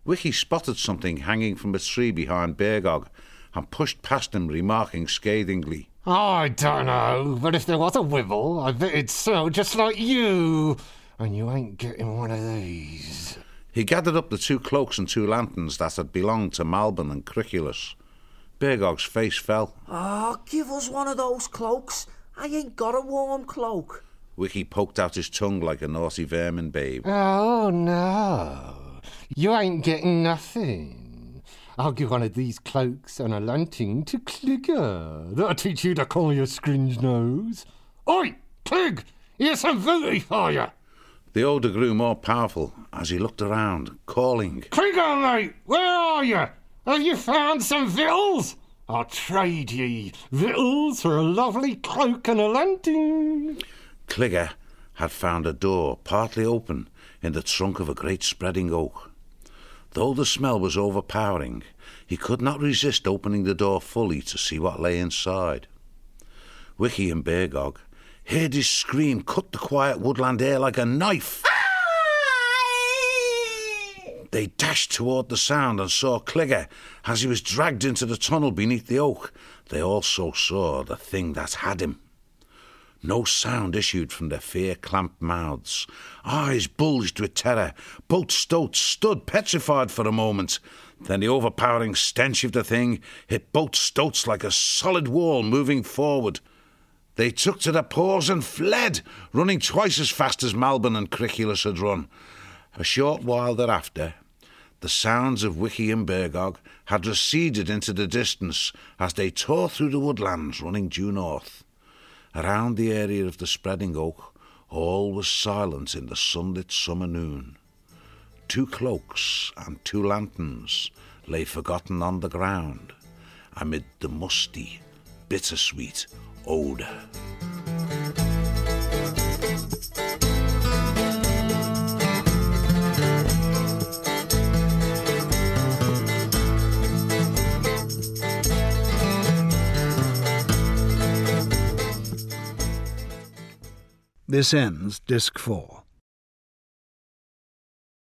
Wiki spotted something hanging from a tree behind Bergog and pushed past him, remarking scathingly, I don't know, but if there was a Wibble, I bet it'd smell just like you. And you ain't getting one of these. He gathered up the 2 cloaks and 2 lanterns that had belonged to Malbin and Criculus. Bergog's face fell. Give us one of those cloaks. I ain't got a warm cloak. Wiki poked out his tongue like a naughty vermin babe. Oh, no. You ain't getting nothing. I'll give one of these cloaks and a lantern to Cligger. That'll teach you to call your scringe nose. Oi, Clig! Here's some booty for you. The odour grew more powerful as he looked around, calling, Cligger, mate, where are you? Have you found some victuals? I'll trade ye victuals for a lovely cloak and a lantern. Cligger had found a door partly open in the trunk of a great spreading oak. Though the smell was overpowering, he could not resist opening the door fully to see what lay inside. Wiki and Bergog heard his scream cut the quiet woodland air like a knife. They dashed toward the sound and saw Cligger as he was dragged into the tunnel beneath the oak. They also saw the thing that had him. No sound issued from their fear-clamped mouths. Eyes bulged with terror. Both stoats stood petrified for a moment. Then the overpowering stench of the thing hit both stoats like a solid wall moving forward. They took to their paws and fled, running twice as fast as Malbin and Criculus had run. A short while thereafter, the sounds of Wiki and Bergog had receded into the distance as they tore through the woodlands running due north. Around the area of the spreading oak, all was silent in the sunlit summer noon. 2 cloaks and 2 lanterns lay forgotten on the ground, amid the musty, bittersweet odour. This ends Disc 4.